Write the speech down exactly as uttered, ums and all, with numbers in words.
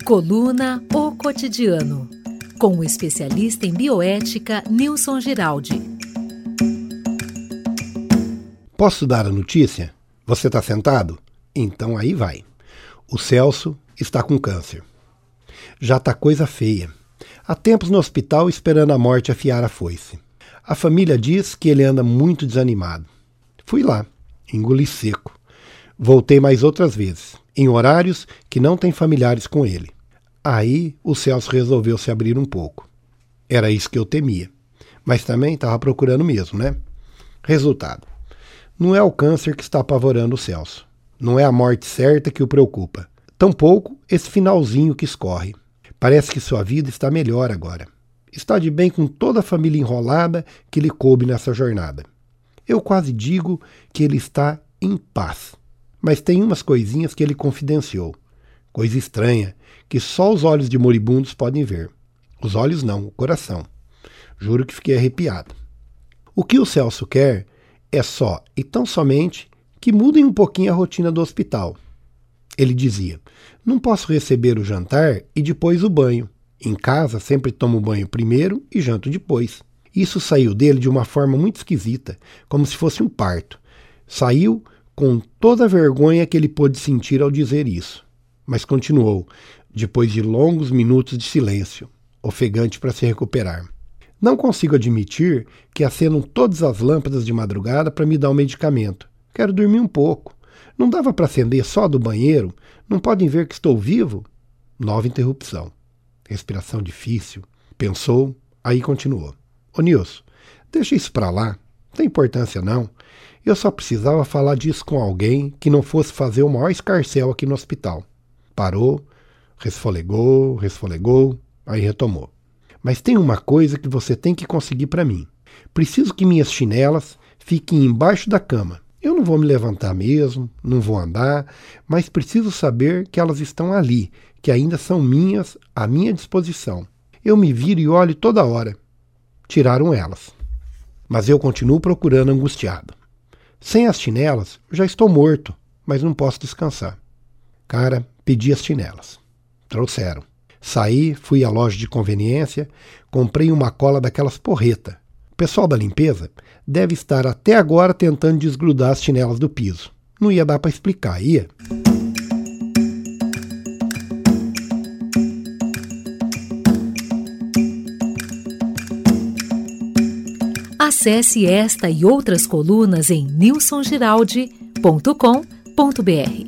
Coluna O Cotidiano, com o especialista em bioética Nilson Giraldi. Posso dar a notícia? Você está sentado? Então aí vai. O Celso está com câncer. Já está coisa feia. Há tempos no hospital esperando a morte afiar a foice. A família diz que ele anda muito desanimado. Fui lá, engoli seco. Voltei mais outras vezes, em horários que não tem familiares com ele. Aí o Celso resolveu se abrir um pouco. Era isso que eu temia. Mas também estava procurando mesmo, né? Resultado. Não é o câncer que está apavorando o Celso. Não é a morte certa que o preocupa. Tampouco esse finalzinho que escorre. Parece que sua vida está melhor agora. Está de bem com toda a família enrolada que lhe coube nessa jornada. Eu quase digo que ele está em paz. Mas tem umas coisinhas que ele confidenciou. Coisa estranha, que só os olhos de moribundos podem ver. Os olhos não, o coração. Juro que fiquei arrepiado. O que o Celso quer é só, e tão somente, que mudem um pouquinho a rotina do hospital. Ele dizia, não posso receber o jantar e depois o banho. Em casa sempre tomo banho primeiro e janto depois. Isso saiu dele de uma forma muito esquisita, como se fosse um parto. Saiu com toda a vergonha que ele pôde sentir ao dizer isso. Mas continuou, depois de longos minutos de silêncio, ofegante para se recuperar. Não consigo admitir que acendam todas as lâmpadas de madrugada para me dar um medicamento. Quero dormir um pouco. Não dava para acender só do banheiro? Não podem ver que estou vivo? Nova interrupção. Respiração difícil. Pensou, aí continuou. Ô Nilson, deixa isso para lá. Não tem importância não. Eu só precisava falar disso com alguém que não fosse fazer o maior escarcéu aqui no hospital. Parou, resfolegou, resfolegou, aí retomou. Mas tem uma coisa que você tem que conseguir para mim. Preciso que minhas chinelas fiquem embaixo da cama. Eu não vou me levantar mesmo, não vou andar, mas preciso saber que elas estão ali, que ainda são minhas, à minha disposição. Eu me viro e olho toda hora. Tiraram elas. Mas eu continuo procurando angustiado. Sem as chinelas, já estou morto, mas não posso descansar. Cara, pedi as chinelas. Trouxeram. Saí, fui à loja de conveniência, comprei uma cola daquelas porreta. O pessoal da limpeza deve estar até agora tentando desgrudar as chinelas do piso. Não ia dar para explicar, ia? Acesse esta e outras colunas em nilson giraldi ponto com ponto br.